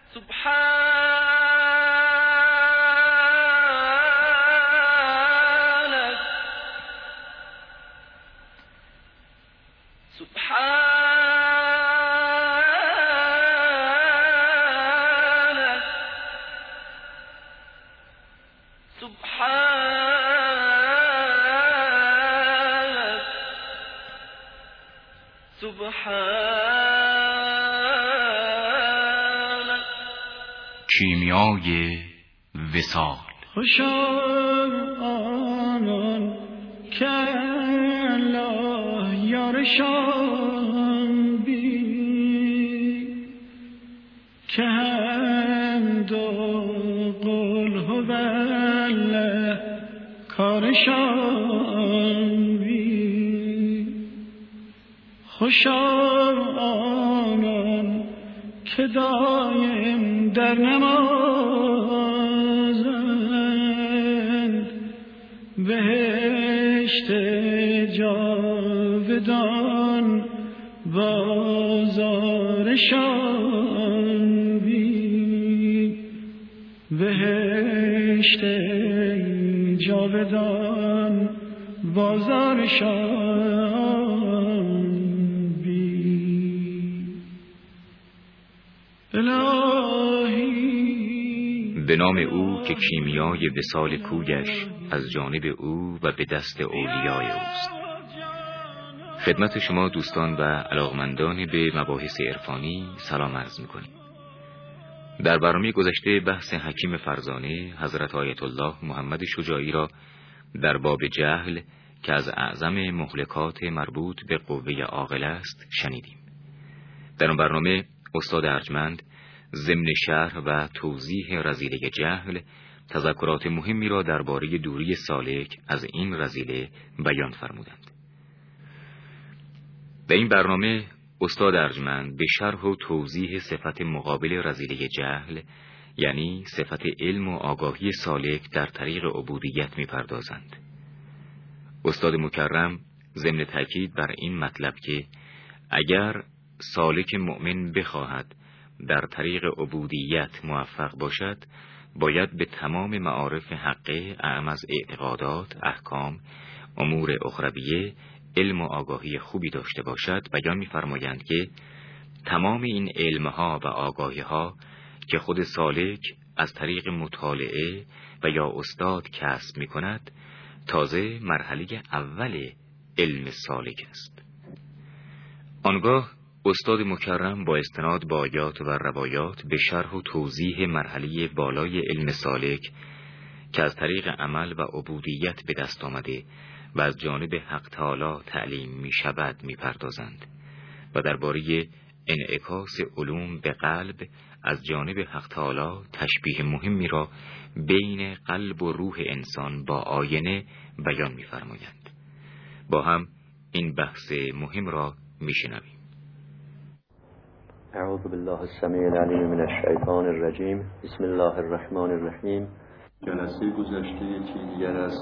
کیمیای وصال. خوشا آنان که الله یارشان بی که حمد و قل هو الله کارشان بی. خوشا آنان که دایم در نمازند بهشت جاودان بازارشان بی. بهشت جاودان بازارشان بی. به نام او که کیمیای وصال کویش از جانب او و به دست اولیای اوست. خدمت شما دوستان و علاقمندان به مباحث عرفانی سلام عرض می‌کنیم. در برنامه گذشته بحث حکیم فرزانه حضرت آیت الله محمد شجاعی را در باب جهل که از اعظم مهلکات مربوط به قوه عاقله است شنیدیم. در آن برنامه استاد ارجمند ضمن شرح و توضیح رذیله جهل تذکرات مهمی را درباره دوری سالک از این رذیله بیان فرمودند. در این برنامه استاد ارجمند به شرح و توضیح صفت مقابل رذیله جهل یعنی صفت علم و آگاهی سالک در طریق عبودیت می‌پردازند. استاد مکرم ضمن تاکید بر این مطلب که اگر سالک مؤمن بخواهد در طریق عبودیت موفق باشد باید به تمام معارف حقه اعم از اعتقادات، احکام، امور اخرویه علم و آگاهی خوبی داشته باشد. بیان می‌فرمایند که تمام این علمها و آگاهی‌ها که خود سالک از طریق مطالعه و یا استاد کسب می‌کند تازه مرحله اول علم سالک است. آنگاه استاد مکرم با استناد به آیات و روایات به شرح و توضیح مرحله بالای علم سالک که از طریق عمل و عبودیت به دست آمده و از جانب حق تعالی تعلیم می شود می پردازند و درباره انعکاس علوم به قلب از جانب حق تعالی تشبیه مهمی را بین قلب و روح انسان با آینه بیان می فرمایند. با هم این بحث مهم را می شنویم. اعوذ بالله السمیع العلیم من الشیطان الرجیم. بسم الله الرحمن الرحیم. جلسه گذشته یکی دیگر از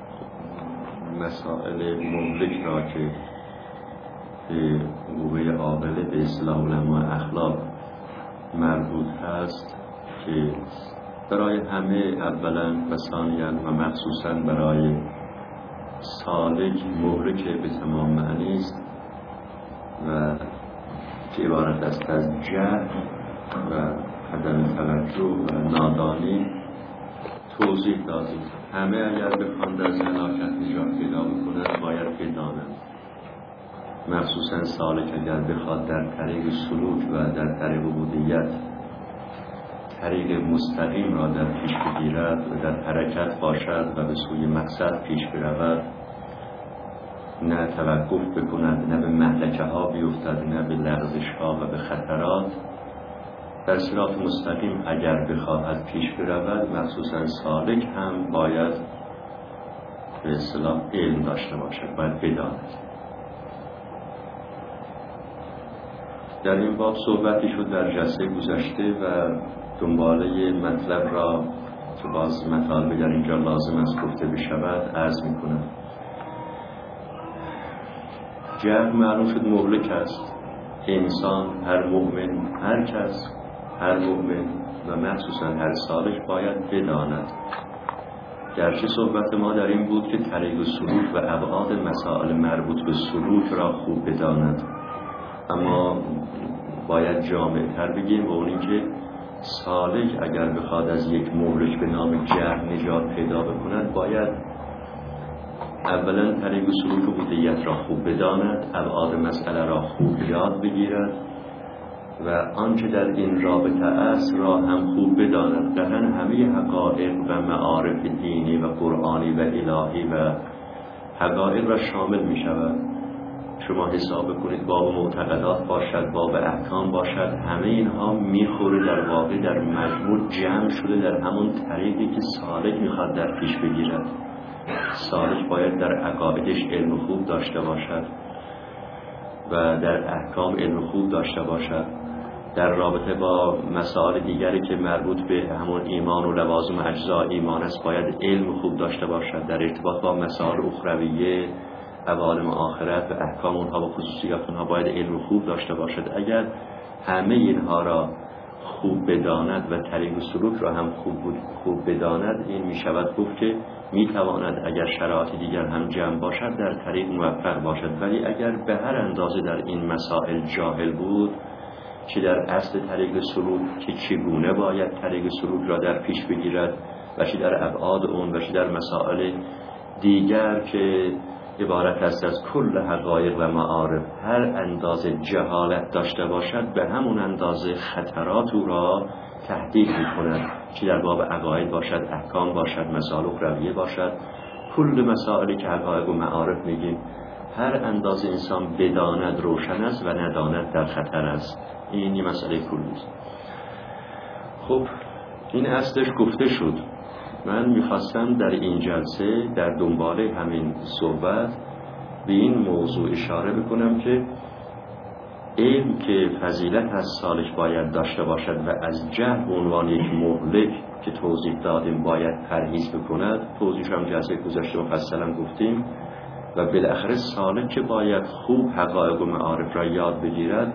مسائل مهلک را که به قوه عاقله به اصطلاح علما اخلاق مربوط هست که برای همه اولا و ثانیاً و مخصوصاً برای سالک مهلک به تمام معنی است و که عبارت است از جهل و عدم توجه و نادانی توضیح دادیم. همه اگر بخواند از هلاکت نجات پیدا بکنند باید بدانند، مخصوصا سالک اگر بخواد در طریق سلوک و در طریق عبودیت طریق مستقیم را در پیش بگیرد و در حرکت باشد و به سوی مقصد پیش برود، نه توقف بکند، نه به مهلکه ها بیفتد، نه به لغزش ها و به خطرات، در صراط مستقیم اگر بخواهد پیش برود، مخصوصا سالک هم باید به اصطلاح علم داشته باشد، باید بداند. در این باب صحبتی شد در جلسه گذشته و دنباله مطلب را که باز مطالب در اینجا لازم است گفته بشود عرض میکنم. جهل معلوم شد مهلک است. انسان، هر مؤمن، هر کس هر مؤمن و مخصوصا هر سالک باید بداند. گرچه صحبت ما در این بود که طریق و سلوک و ابعاد مسائل مربوط به سلوک را خوب بداند، اما باید جامع‌تر بگیم و اون این که سالک اگر بخواد از یک مهلک به نام جهل نجات پیدا بکند باید اولا طریق و سلوک و عبودیت را خوب بداند، ابعاد مسئله را خوب یاد بگیرد و آنچه در این رابطه است را هم خوب بداند. در همه حقایق و معارف دینی و قرآنی و الهی و حقایق را شامل می شود. شما حساب کنید باب معتقدات باشد، باب احکام باشد، همه اینها میخوره در واقع در مجموع جمع شده در همون طریقی که سالک میخواد در پیش بگیرد. سالک باید در عقایدش علم خوب داشته باشد و در احکام علم خوب داشته باشد. در رابطه با مسائل دیگری که مربوط به همون ایمان و لوازم اجزا ایمان است باید علم خوب داشته باشد. در ارتباط با مسائل اخرویه، عوالم آخرت و احکام اونها و خصوصیات اونها باید علم خوب داشته باشد. اگر همه اینها را خوب بداند و طریق و سلوک را هم خوب بداند، این می شود گفت که می تواند اگر شرایط دیگر هم جمع باشد در طریق موفق باشد. ولی اگر به هر اندازه در این مسائل جاهل بود، چه در اصل طریق سلوک که چگونه باید طریق سلوک را در پیش بگیرد و چه در ابعاد اون و چه در مسائل دیگر که عبارت است از کل حقایق و معارف، هر اندازه جهالت داشته باشد به همون اندازه خطرات او را تهدید می‌کند، چه در باب عقاید باشد، احکام باشد، مسائل اخرویه باشد، کل مسائلی که حقایق و معارف میگیم، هر اندازه انسان بداند روشن است و نداند در خطر است. این یه مسئله کلی است. خب این اصلش گفته شد. من میخواستم در این جلسه در دنبال همین صحبت به این موضوع اشاره بکنم که علم که فضیلت از سالک باید داشته باشد و از جهل به عنوان یک مهلک که توضیح دادیم باید پرهیز بکند. توضیحش هم جلسه گذشته مفصلا گفتیم. و بالاخره سالک که باید خوب حقایق و معارف را یاد بگیرد،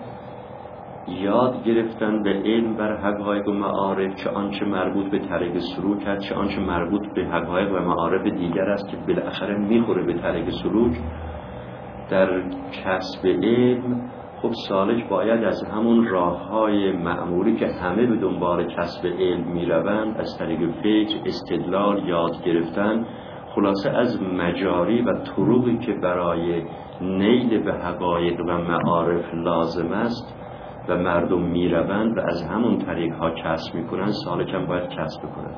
یاد گرفتن به علم بر حقایق و معارف، چه آنچه مربوط به طریق سلوک است، چه آنچه مربوط به حقایق و معارف دیگر است که بالاخره میخوره به طریق سلوک. در کسب علم خب سالک باید از همون راه‌های معمولی که همه به دنبال کسب علم میروند، از طریق فکر، استدلال، یاد گرفتن، خلاصه از مجاری و طرقی که برای نیل به حقایق و معارف لازم است و مردم میروند و از همون طریق ها کسب میکنن، سالک هم باید کسب بکند.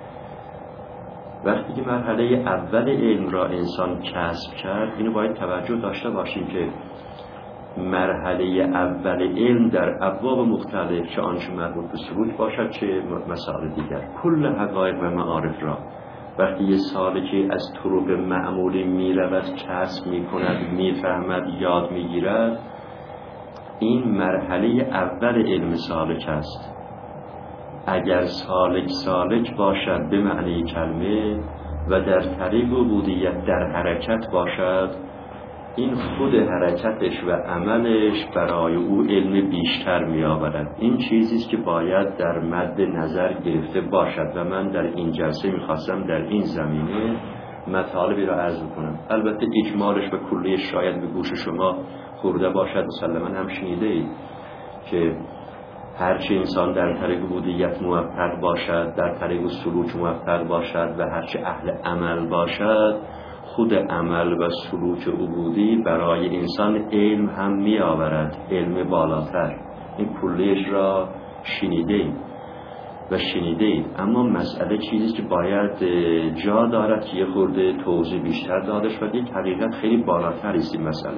وقتی که مرحله اول علم را انسان کسب کرد، اینو باید توجه داشته باشیم که مرحله اول علم در ابواب مختلف، چه آنچه مربوط به سلوک باشد چه مسائل دیگر، کل حقایق و معارف را وقتی یه سالکی از طرق معمولی میرود، کسب میکند، میفهمد، یاد میگیرد، این مرحله اول علم سالک است. اگر سالک باشد به معنی کلمه و در طریق عبودیت در حرکت باشد، این خود حرکتش و عملش برای او علم بیشتر می آورد. این چیزیست که باید در مد نظر گرفته باشد و من در این جلسه میخواستم در این زمینه مطالبی را عرض کنم. البته اجمالش و کلیش شاید به گوش شما خورده باشد، مسلماً هم شنیده اید که هرچی انسان در طریق عبودیت موفق باشد، در طریق سلوک موفق باشد و هرچی اهل عمل باشد، خود عمل و سلوک عبودی برای انسان علم هم می آورد، علم بالاتر. این کلیش را شنیدید. اما مسئله چیزی که باید جا دارد که یه خورده توضیح بیشتر داده شد. یک حقیقت خیلی بالاتر است این مسئله.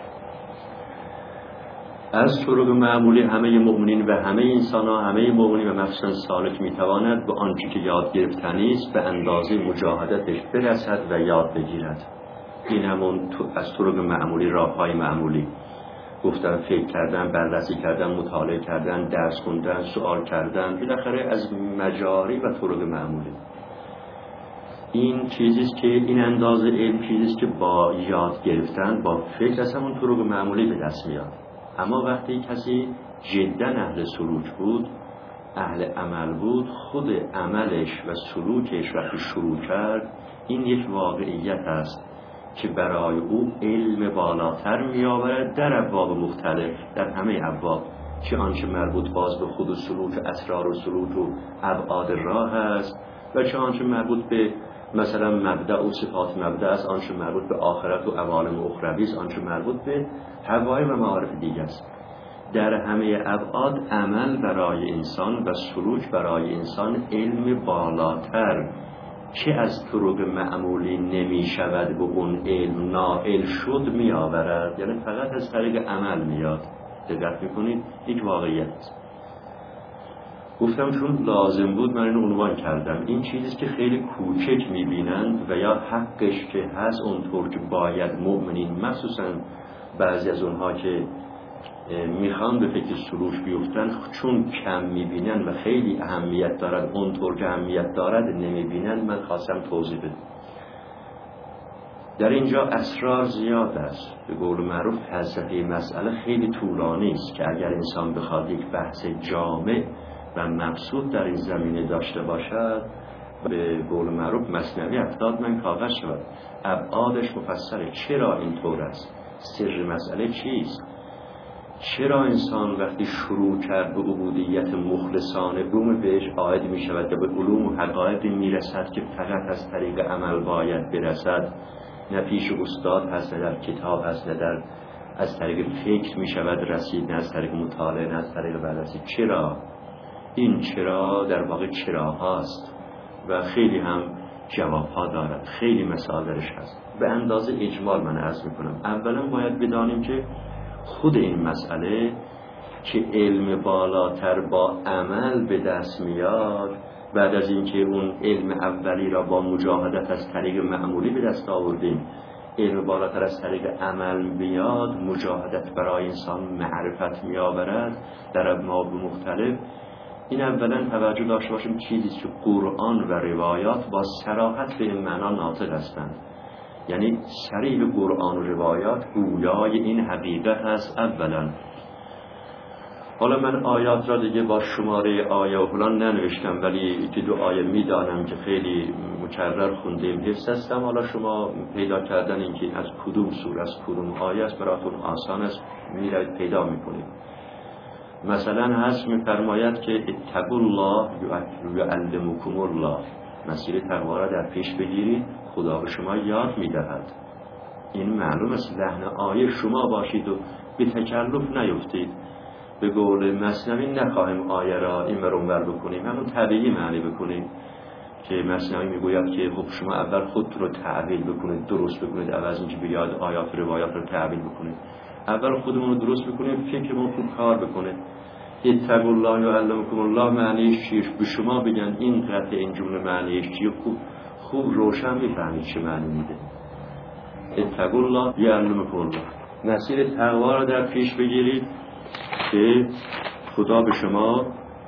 از طرق معمولی همه مؤمنین و همه انسان ها، همه مؤمنین و مخصوصا سالک میتواند به آنچه که یاد گرفتنی است به اندازه مجاهدتش برسد و یاد بگیرد. این همون از طرق معمولی، راههای معمولی. گفتن فکر کردن، بررسی کردن، مطالعه کردن، درس خوندن، سوال کردن، بالاخره از مجاری و طرق معمولی. این چیزیست که این اندازه علم چیزیست که با یاد گرفتن، با فکر از همون طرق معمولی به دست میاد. اما وقتی کسی جدا اهل سلوک بود، اهل عمل بود، خود عملش و سلوکش وقتی شروع کرد این یک واقعیت است که برای او علم بالاتر می‌آورد در ابواب مختلف، در همه ابواب، چه آنچه مربوط باز به خود و سلوک و اسرار و سلوک و ابعاد راه است و چه آنچه مربوط به مثلا مبدأ و صفات مبدأ است، آنچه مربوط به آخرت و عوالم اخروی است، آنچه مربوط به حقایق و معارف دیگر است. در همه ابعاد عمل برای انسان و سلوک برای انسان علم بالاتر که از طرق معمولی نمی شود به اون علم نائل شد می آورد، یعنی فقط از طریق عمل میاد. دقت میکنید؟ یک واقعیت است. گفتم چون لازم بود من اینو عنوان کردم. این چیزی که خیلی کوچک میبینند و یا حقش که هست اونطور که باید مؤمنین، مخصوصا بعضی از اونها که میخوان به فکر سلوک بیفتن، چون کم میبینن و خیلی اهمیت دارد اونطور که اهمیت دارد نمیبینن، من خواستم توضیح بدم. در اینجا اسرار زیاد است. به قول معروف فلسفه مسئله خیلی طولانی است که اگر انسان بخواد یک بحث جامع و مبسوط در این زمینه داشته باشد، به قول معروف مثنوی 70 من کاغذ شود. ابعادش مفصله. چرا اینطور است؟ سر مسئله چیست؟ چرا انسان وقتی شروع کرد به عبودیت مخلصانه روم بهش عائد می شود و به علوم و حقایقی می رسد که فقط از طریق عمل باید برسد، نه پیش استاد هست، نه در کتاب هست، نه در از طریق فکر می شود رسید، نه از طریق مطالعه، نه از طریق بررسی. چرا؟ این چرا در واقع چرا هاست و خیلی هم جواب ها دارد، خیلی مثال درش هست. به اندازه اجمال من عرض می کنم. اولا باید بدانیم که خود این مسئله که علم بالاتر با عمل به دست میاد، بعد از اینکه اون علم اولی را با مجاهدت از طریق معمولی به دست آوردیم، علم بالاتر از طریق عمل بیاد، مجاهدت برای انسان معرفت میآورد در ابواب مختلف. این اولا توجه داشته باشیم چیزی که قرآن و روایات با صراحت به این معنا ناطق هستند، یعنی صریح قرآن و روایات گویای این حقیقت هست. اولا حالا من آیات را دیگه با شماره آیه و فلان ننوشتم، ولی یکی دو آیه میدانم که خیلی مکرر خوندیم، حفظ هستم. حالا شما پیدا کردن اینکه از کدوم سوره از کدوم آیه است براتون آسان است، میرید پیدا میکنید. مثلا هست میفرماید که اتقوا الله یعلمکم الله، مسیر تقوا را در پیش بگیرید خدا به شما یاد میدهد. این معلوم است ذهن آیه شما باشید و به تکلف نیفتید. به قول مثنوی نخواهیم آیه را این ور بکنیم، همون طبیعی معنی بکنیم که مثنوی میگوید که خب شما اول خود رو تعبیل بکنید، درست بکنید، عوض اینکه بیاد آیات روایات رو تعبیل بکنید. اول خودمون رو درست بکنید، فکرمون خوب کار بکنه. اتقوا الله یعلمکم الله معنیش چیه؟ به شما بگن این قطع این جمله معنیش چیه، خوب روشن میفهمید چه معنی میده. اتقوا الله یعلمکم الله، مسیر تقوا را در پیش بگیرید که خدا به شما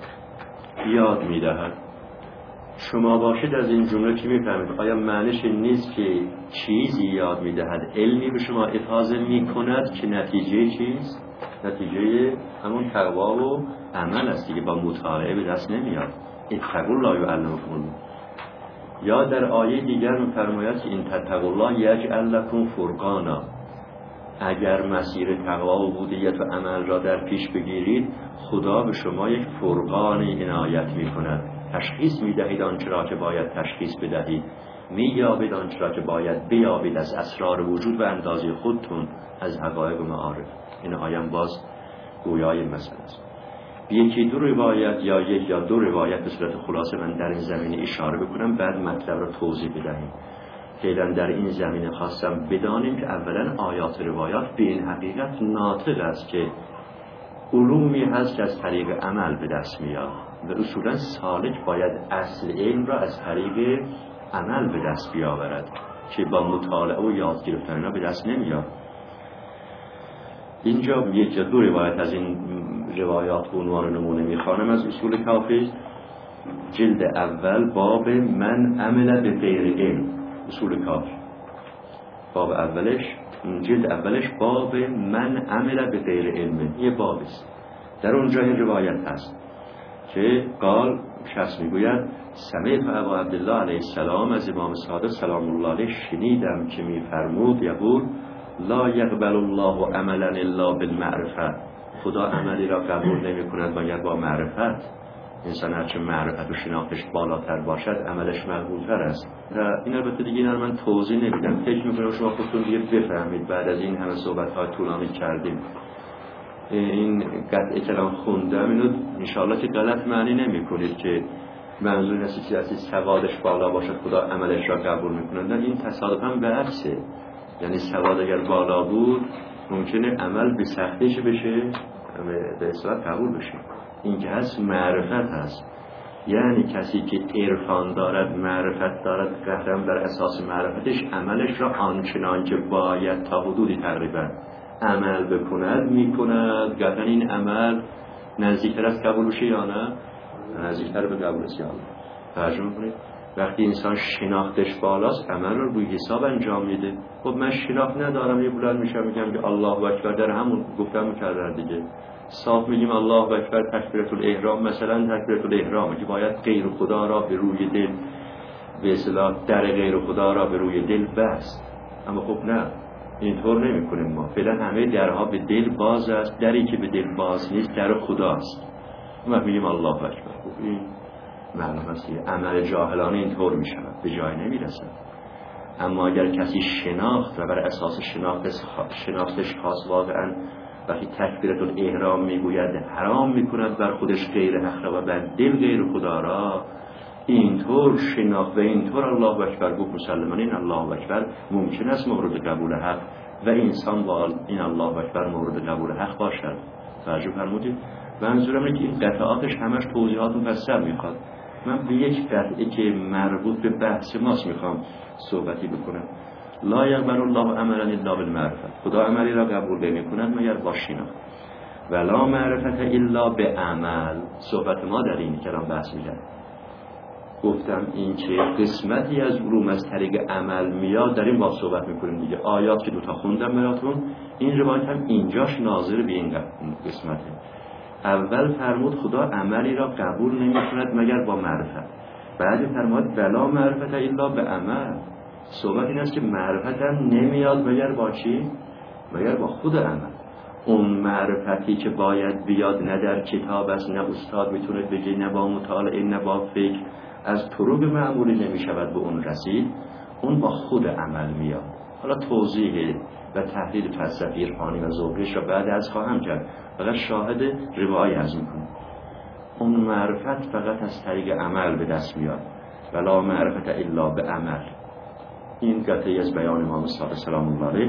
یاد میدهد. شما باشید از این جمله که میفهمید آیا معنیش نیست که چیزی یاد میدهد، علمی به شما افاضه میکند که نتیجه چیست؟ نتیجه همون تقوا و عمل است دیگه، با مطالعه به دست نمیاد. اتقوا الله یعلمکم الله. یا در آیه دیگر میفرماید که این تتقوا الله یجعل لکم فرقانا، اگر مسیر تقوا و عبودیت و عمل را در پیش بگیرید خدا به شما یک فرقانی عنایت میکند. تشخیص میدهید آنچه را که باید تشخیص بدهید، مییابید آنچه را که باید بیابید از اسرار وجود و اندازه خودتون از حقایق و معارف. این آیه باز گویای مسئله است. یکی دو روایت یا یک یا دو روایت به صورت خلاصه من در این زمینه اشاره بکنم، بعد مطلب را توضیح بدهیم. فعلا در این زمینه خواستم بدانیم که اولا آیات روایات به این حقیقت ناطق است که علومی هست که از طریق عمل به دست میاد و اصولا سالک باید اصل علم را از طریق عمل به دست بیاورد که با مطالعه و یاد گرفتن اینا به دست نمیاد. اینجا یک یا دو روایت از این روایات به عنوان نمونه میخوانم از اصول کافی، جلد اول، باب من عمل به غیر علم، اصول کافی، باب اولش، جلد اولش، باب من عمل به غیر علم، یه باب است. در اونجا این روایت هست که قال شخص میگوید سمعت ابا عبدالله علیه السلام از امام صادق سلام الله علیه شنیدم که میفرمود یقول لا یقبل الله عملا الا بالمعرفه، خدا عملی را قبول نمی کند مگر با معرفت. انسان هرچه معرفت و شناختش بالاتر باشد عملش مقبولتر است. این البته دیگه من توضیح نمیدم، فکر میکنم شما خودتون دیگه بفهمید. بعد از این همه صحبت‌های طولانی کردیم این قطعه کلام خوندم، اینو انشاءالله که غلط معنی نمی کنید که منظور هستی که از سوادش بالا باشد خدا عملش را قبول میکنه. نه، این تصادفاً برعکسه. یعنی سواد اگر بالا بود ممکنه عمل به سختیش بشه، به اصطلاح قبول بشه. این که هست معرفت هست، یعنی کسی که عرفان دارد، معرفت دارد، قهرم بر اساس معرفتش عملش را آنچنان که باید تا حدودی تقریبا عمل بکند میکند. قطعا این عمل نزدیکتر از قبول بشه یا نه؟ نزدیکتر به قبول است یا نه؟ ترجمه کنید. وقتی انسان شناختش بالاست عمل رو روی حساب انجام میده. خب من شناخت ندارم، یه بلند میشم میگم که الله اکبر، در همون گفتم کردن دیگه صاف میگیم الله اکبر، تکبیرة الاحرام مثلا تکبیرة الاحرام که باید غیر خدا را به روی دل، به اصطلاح در غیر خدا را به روی دل بست. اما خب نه، اینطور نمیکنیم ما. فعلا همه درها به دل باز است، دری که به دل باز نیست در خداست. ما میگیم الله اکبر. خب این معلوم است که عمل جاهلانه اینطور میشود، به جای نمیرسد. اما اگر کسی شناخت و بر اساس شناختش خاص واقعا وقتی تکبیرة الاحرام میگوید حرام میکند بر خودش غیر حق را و بر دل غیر خدا را، اینطور شناخت و اینطور الله اکبر گفت مسلمان این الله اکبر ممکن است مورد قبول حق و انسان با این الله اکبر مورد قبول حق باشد. توجه فرمودید؟ منظورم اینه که این قطعاتش همش توضیحات مفصل میخواد. من به یک قطعه که مربوط به بحث ماست میخوام صحبتی بکنم. لا یقبل الله عملا الا بالمعرفه، خدا عملی را قبول نمی‌کند مگر با شناخت. ولا معرفت الا به عمل. صحبت ما در این کلام بحث می‌کنه. گفتم این که قسمتی از علوم از طریق عمل میاد، در این باب صحبت می‌کنیم دیگه. آیات که دوتا خوندم براتون، این روایت هم اینجاش ناظر به این قسمته. اول فرمود خدا عملی را قبول نمی‌کند مگر با معرفت. بعد فرمود ولا معرفت الا به عمل. صحبت این است که معرفت هم نمیاد مگر با چی؟ مگر با خود عمل. اون معرفتی که باید بیاد نه در کتاب است، نه استاد میتونه بگه، نه با مطالعه، نه با فکر، از طرق معمولی نمیشود به اون رسید. اون با خود عمل میاد. حالا توضیح و تحلیل فلسفی عرفانی و ذوقیش را بعد از خواهم کرد، فقط شاهد روایی از میکنم. اون معرفت فقط از طریق عمل به دست میاد. ولا معرفت الا به عمل. این قطعی از بیان امام صادق سلام الله علیه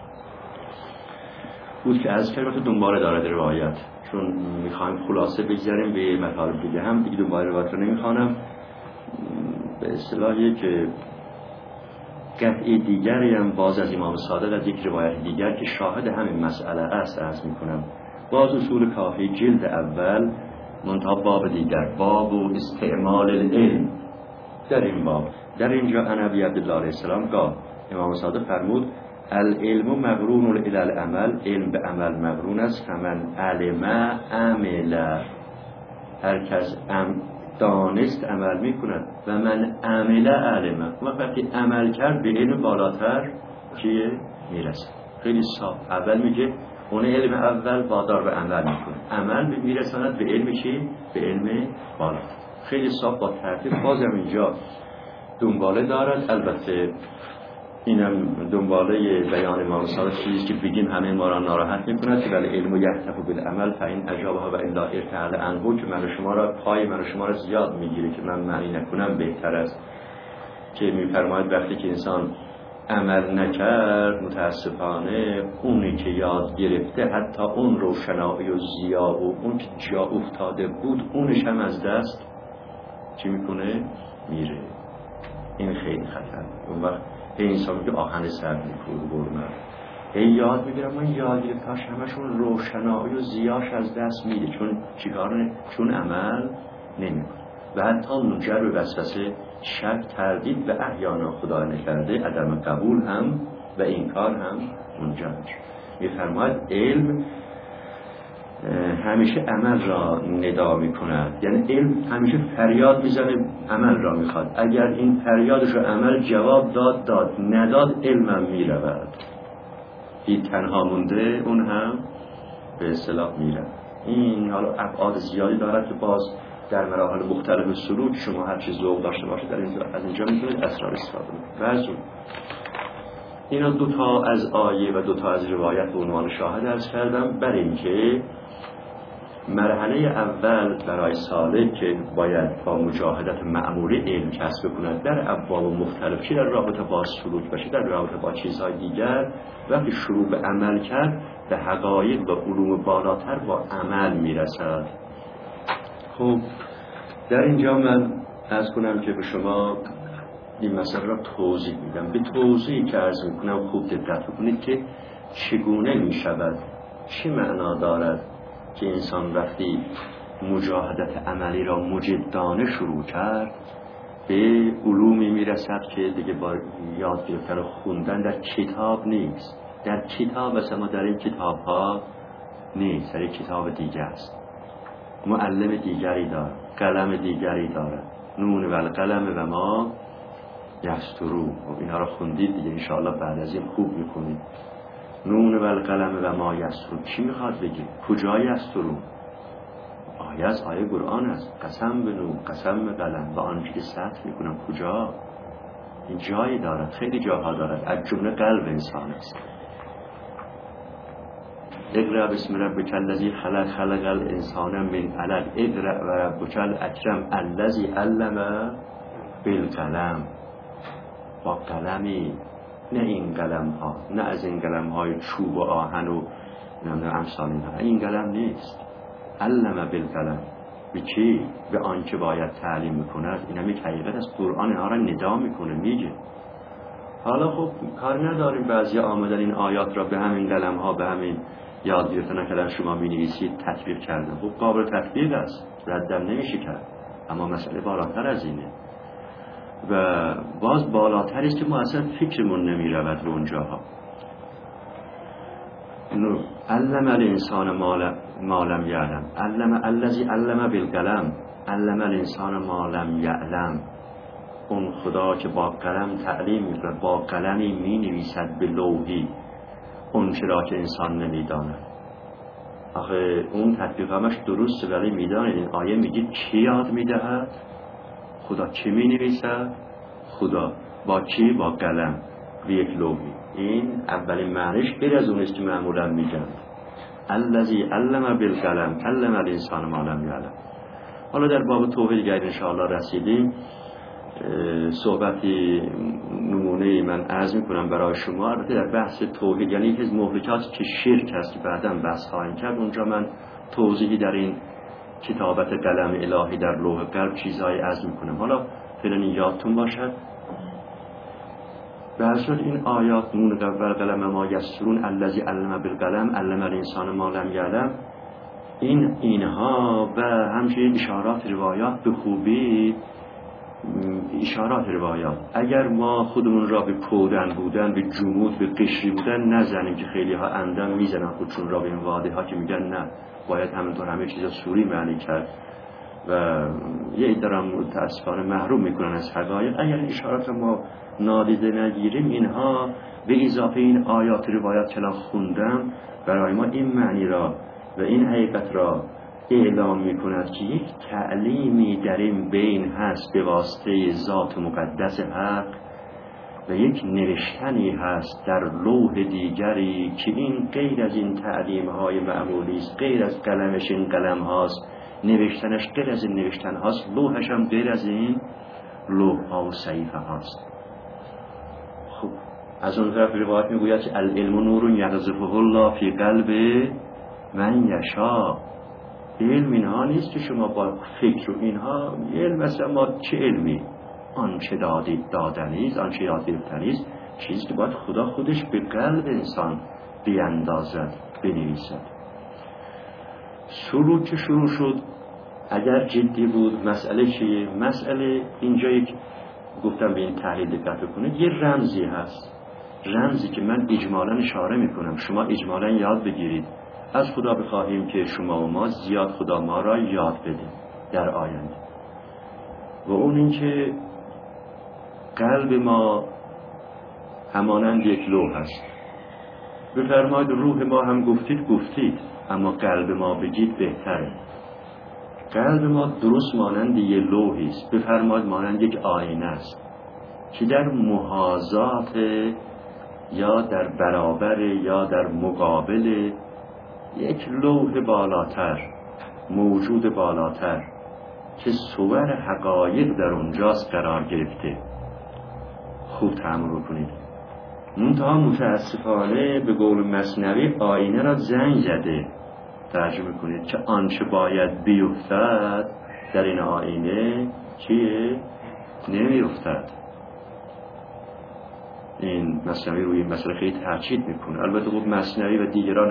بود که از کلمات دنباله دارد روایت، چون میخوایم خلاصه بگذاریم به مطالب دیگه هم دیگه دنباله روایت رو نمیخوانم. به اصطلاحی که قطعی دیگری هم باز از امام صادق از یک روایت دیگر که شاهد همین مسئله است عرض میکنم. باز اصول کافی جلد اول منتها باب دیگر، باب و استعمال العلم. در این باب در اینجا نبی عبدالله علیه السلام گفت، امام صادق فرمود العلم مقرون الی العمل، علم به عمل مقرون است. فمن علم عمل، هر کس دانست عمل میکند. و من عمل علم، وقتی عمل کرد به علم بالاتر چیه میرسه. خیلی صاف. اول میگه اون علم اول وادار به عمل میکنه، عمل میرساند به علم چی؟ به علم بالاتر. خیلی صاف با ترتیب. بازم اینجا دنباله دارد. البته اینم دنباله بیان امام صادق چیزی که بگیم همه ما را ناراحت میکند که ولی علم یحتف بالعمل فإن اجابها و الا ارتحل عنه، که من شما را پای من شما را زیاد میگیره که من معنی نکنم بهتر است. که میفرماید وقتی که انسان عمل نکرد متاسفانه اونی که یاد گرفته حتی اون روشنایی و ضیا و اون که جا افتاده بود اونش هم از دست چی میکنه؟ میره. این خیلی خطر. اون وقت انسان که آهن سرد میکنه برمه یاد میگیرم من یاد گرفتاش همشون روشنایی و ضیاش از دست میده. چون چیکار؟ چون عمل نمیکنه و حتی منجر به وسوسه، شک، تردید و احیانا خدا نکرده عدم قبول هم و انکار هم منجر میشه. میفرماید علم همیشه عمل را ندا می کند. یعنی علم همیشه فریاد میزنه، عمل را میخواد. اگر این فریادش رو عمل جواب داد نداد، علمم میرود. این تنها مونده، اون هم به اصطلاح میره. این حالا ابعاد زیادی دارد که باز در مراحل مختلف سلوک شما هر چیز ذوق داشته باشید از اینجا میتونید اسرار استفاده کنید. اینا 2 از آیه و 2 از روایت به عنوان شاهد عرض کردم، برای اینکه مرحله اول برای سالک که باید با مجاهدت مأموره علم کسب کند در ابواب مختلف، چه در رابطه با سلوک باشه، در رابطه با چیزهای دیگر، وقتی شروع به عمل کرد به حقایق و علوم بالاتر با عمل میرسد. خب در اینجا من عرض کنم که به شما این مسئله را توضیح میدم. به توضیحی که عرض میکنم خوب دقت بکنید که چگونه میشود، چه معنا دارد که انسان وقتی مجاهدت عملی را مجدانه شروع کرد به علومی میرسد که دیگه با یاد گرفتن و خوندن در کتاب نیست. در کتاب مثلا در این کتاب ها نیست، در این کتاب دیگه است. معلم دیگری دارد، قلم دیگری دارد، نون و القلم و ما یسطرون. اینها را خوندید دیگه انشاءالله، بعد از این خوب میکنید. نون و القلم و ما یسطرون چی میخواد بگه؟ کجا یسطرون؟ آیه از آیه قرآن است. قسم به نون، قسم به قلم و آنچه که سطح میکنم کجا؟ این جایی دارد، خیلی جاها دارد، از جمله قلب انسان است. اقرأ بسم ربک الذی خلق، خلق الانسان من علق، اقرأ و ربک الاکرم الذی علم بالقلم. با قلمی، نه این قلم ها، نه از این قلم های چوب و آهن و امثال اینها، این قلم نیست. علم بالقلم، به چی؟ به آنچه باید تعلیم میکند. این هم یک حقیقت از قرآن، اینها را ندا میکنه، میگه. حالا خب کار نداریم بعضی آمدن این آیات را به همین قلم ها، به همین یاد گرفتن کلم شما می نویسید تطبیق کردن. خب قابل تطبیق است، ردم نمیشه کرد، اما مسئله بالاتر از اینه و باز بالاتر است که ما اصلا فکرمون نمی رود به اونجاها. علم الانسان ما لم یعلم، علم الذی علم بالقلم، علم الانسان ما لم یعلم. اون خدا که با قلم تعلیم می‌کند، با قلمی می نویسد به لوحی اون چرا که انسان نمیداند. آخه اون تطبیق همش درسته، ولی میدانه این آیه میگه چی یاد میدهد؟ خدا چی می نویسد؟ خدا با چی؟ با قلم به یک لوحی. این اولین معنیش غیر از اون است که معمولا میگن الذی علم بالقلم علم الانسان ما لم یعلم. حالا در باب توحید دیگر ان شاء الله رسیدیم. صحبتی نمونه من عرض میکنم برای شما. البته در بحث توحید، یعنی یکی از مهلکات که شرک است که بعداً بحث خواهیم کرد، اونجا من توضیحی در این کتابت قلم الهی در لوح قلب چیزایی عرض میکنم. حالا فعلا یادتون باشد به هر صورت این آیات نون و قلم ما یسطرون الذی علم بالقلم علم الانسان ما لم یعلم، اینها و همچنین اشارات روایات به خوبی اشارات روایات. اگر ما خودمون را به کودن بودن، به جمود، به قشری بودن نزنیم که خیلی ها اندم میزنن خودشون را به این واده ها که میگن نه باید همینطور همه چیزا سوری معنی کرد و یه ایده متاسفانه محروم میکنن از حقایق. اگر اشارات ما نادیده نگیریم، اینها به اضافه این آیات روایات که خوندم برای ما این معنی را و این حقیقت را اعلام میکند که یک تعلیمی در این بین هست به واسطه ذات مقدس حق و یک نوشتنی هست در لوح دیگری که این غیر از این تعلیم های معمولی است، غیر از قلمش این قلم هاست، نوشتنش غیر از این نوشتن هاست، لوحش هم غیر از این لوح ها و صحیفه هاست. خب از اون طرف روایت میگوید که العلم نور یقذفه الله فی قلب من یشاء. علم اینها نیست که شما با فکر و اینها، علم مثلا ما چه علمی؟ آنچه دادنیست، آنچه یاد گرفتنیست، چیزی که باید خدا خودش به قلب انسان بیندازد، بنویسد. سلوک که شروع شد اگر جدی بود، مسئله چیه؟ مسئله اینجا یک گفتم به این تحلیل دقت بکنید، یه رمزی هست، رمزی که من اجمالا اشاره میکنم، شما اجمالا یاد بگیرید. از خدا بخواهیم که شما و ما زیاد خدا ما را یاد بده در آینده. و اون این که قلب ما همانند یک لوح است. بفرماید روح ما هم گفتید، اما قلب ما بگید بهتره. قلب ما درست مانند یک لوحی است. بفرماید مانند یک آینه است که در محاذات یا در برابر یا در مقابل یک لوح بالاتر، موجود بالاتر که صور حقایق در اونجاست قرار گرفته. خوب تأمل کنید. منتها متاسفانه به قول مثنوی آینه را زنگ زده. ترجمه کنید که آنچه باید بیفتد در این آینه چیه؟ نمیفتد. این مثنوی روی این مسئله خیلی تاکید میکنه. البته خب مثنوی و دیگران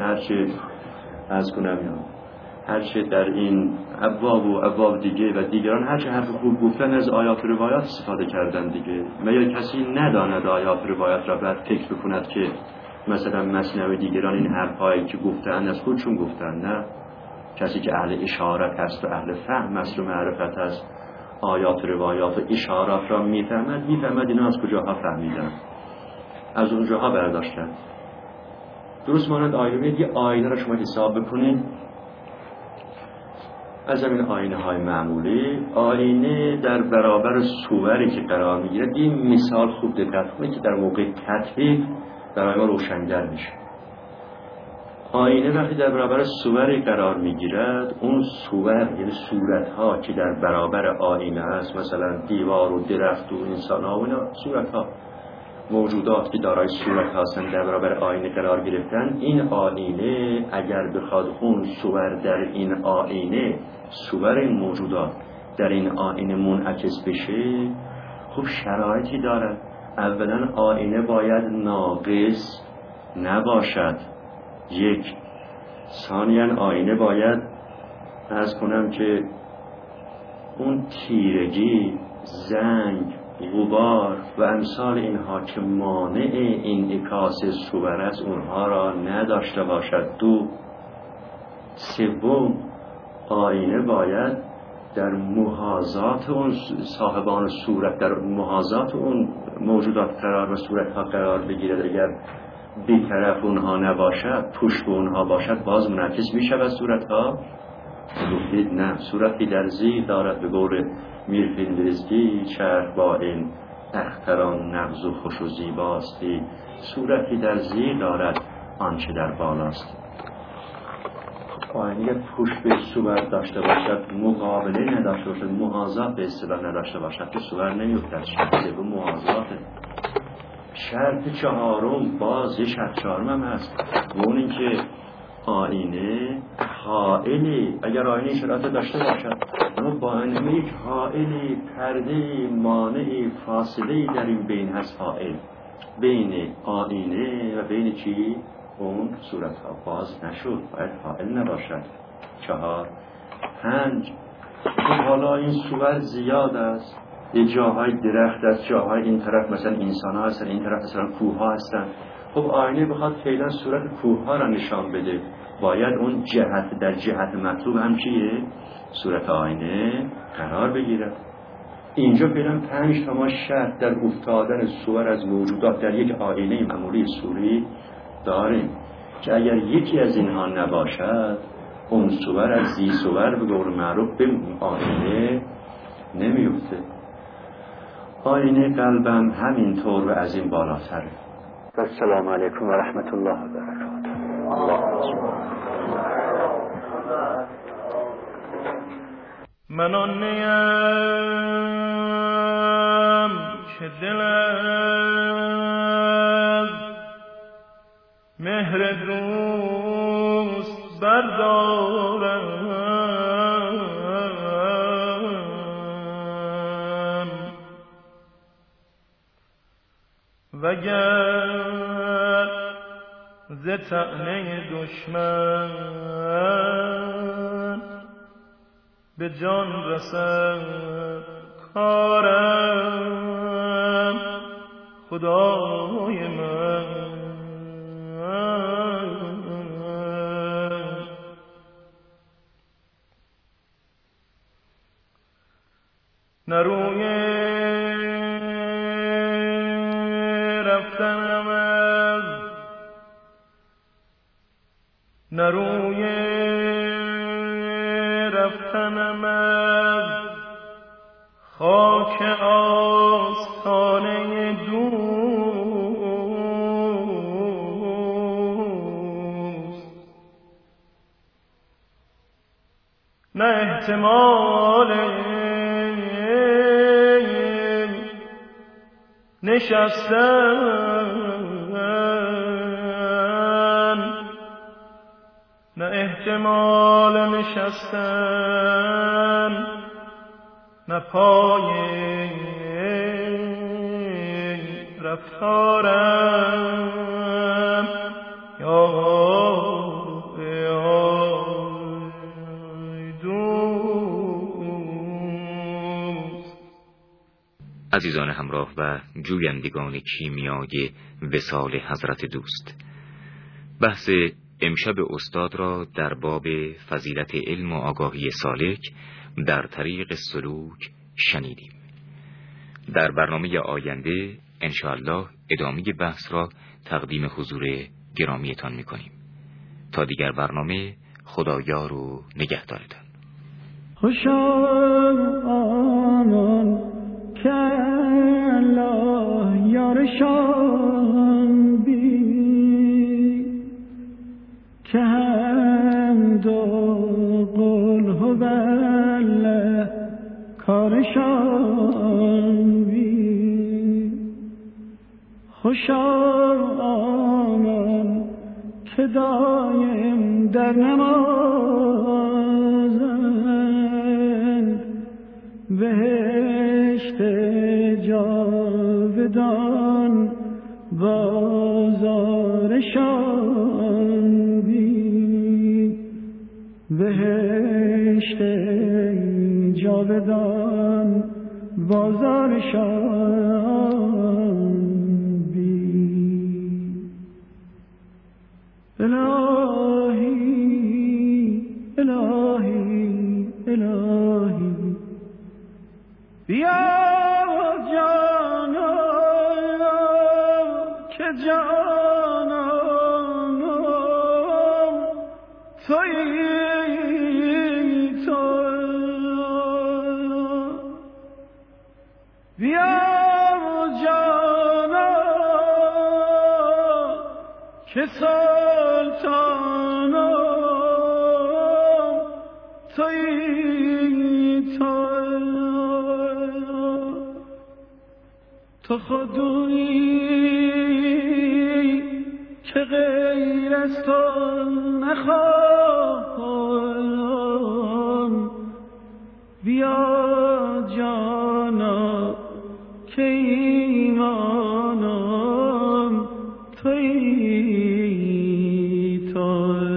هرچه در این ابواب دیگه و دیگران هرچه حرف خوب گفتن از آیات روایات استفاده کردن دیگه. مگر کسی نداند آیات روایات را بعد فکر بکند که مثلا مثنوی دیگران این حرفایی که گفتن از خودشون گفتن؟ نه، کسی که اهل اشارت هست و اهل فهم است و معرفت هست آیات روایات و اشارات را میفهمد اینا از کجاها فهمیدن، از اونجاها برداشتن. درست مانند آینه، یه آینه را شما حساب بکنید از همین آینه های معمولی، آینه در برابر صوری که قرار میگیره. این مثال خوب دقت کنید که در موقع تطبیق برای ما روشنگر میشه. آینه وقتی در برابر صوری قرار میگیرد، اون صور یعنی صورت ها که در برابر آینه است، مثلا دیوار و درخت و انسان ها و اینا، صورت ها، موجودات که دارای صورت هستند در برابر آینه قرار گرفتن. این آینه اگر بخواد اون صور در این آینه، صور این موجودات در این آینه منعکس بشه، خب شرایطی دارد. اولا آینه باید ناقص نباشد. یک، ثانیاً آینه باید عرض کنم که اون تیرگی، زنگ، غبار و امثال اینها که مانع این انعکاس صور است اونها را نداشته باشد. دو، سوم، آینه باید در محاذات اون صاحبان صورت، در محاذات اون موجودات قرار و صورتها قرار بگیرد. اگر بی‌طرف اونها نباشد، پشت به اونها باشد، باز منعکس میشود صورتها. گفتید نه، صورتی در زیر دارد به قول میر فیلدرزگی، چرخ با این اختران نغز و خوش و زیباستی، صورتی در زیر دارد آنچه در بالاست. آینه پشت به صور داشته باشد، مقابله نداشته باشد، محاذات به اصطلاح نداشته باشد که صور نمیفتد. شرط محاذات. شرط چهارم باز یه شرط چهارم هم هست، و اون این که آینه حائلی، اگر آینه شرایط داشته باشد، اما با آینه یک حائلی، پرده، مانعی، فاصله در این بین هست. حائل بین آینه و بین چی؟ اون صورت ها باز نشد، باید حائل نباشد. 4. 5. حالا این صور زیاد است، یه جاهای درخت است، جاهای این طرف مثلا انسان ها هستن، این طرف مثلا کوه ها هستن. خب آینه بخواد فعلا صورت کوه ها را نشان بده، باید اون جهت در جهت مطلوب هم چیه؟ صورت آینه قرار بگیره. اینجا فعلا 5 تا ما شرط در افتادن صور از موجودات در یک آینه معمولی صوری داریم که اگر یکی از اینها نباشد، اون صور از زی صور به قول معروف به آینه نمیفته. آینه قلبم همینطور و از این بالاتره. السلام علیکم و رحمت الله و برکاته. من آن نیم که دل از مهر دوست بردارم، وگر ز طعنه دشمن به جان رسد کارم، خدای من نه روی رفتنم از نه روی رفتنم از خاک آستانه دوست، نه احتمال نشستن، نه احتمال نشستن، نه پای رفتارم یا دوست. عزیزان همراه و جویندگان کیمیای وصال حضرت دوست، بحث امشب استاد را در باب فضیلت علم و آگاهی سالک در طریق سلوک شنیدیم. در برنامه آینده انشاءالله ادامه بحث را تقدیم حضور گرامیتان می‌کنیم. تا دیگر برنامه، خدایار و نگهدارتان. خوشا آمان که الله یارشان بی که هم دو قل هو الله کارشان بی. خوشا آمان که دایم در نمازند بهشت جاودان بازارشان بی. بهشت جاودان بازارشان بی. الهی الهی الهی بیا جانا که جانا تویی تو. بیا جانا که سلطانا تویی تو. تو خودی که غیر از تو نخواهم. بیا جانا که ایمانم تویی تو.